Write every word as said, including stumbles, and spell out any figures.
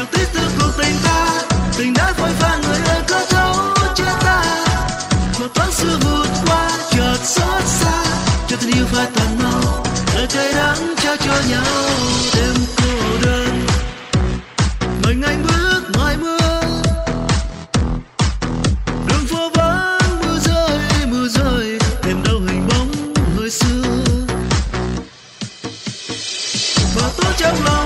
tiếc thương cuộc tình ta, tình đã phôi pha người ơi có thấu chưa ta. Mà thoáng xưa vụt qua chợt xót xa, cho tình yêu phai tàn mau, lời cay đắng trao cho nhau. Đêm cô đơn mình anh bước ngoài mưa, đường phố vắng mưa rơi mưa rơi, tìm đâu hình bóng hồi xưa. Và tối trong lòng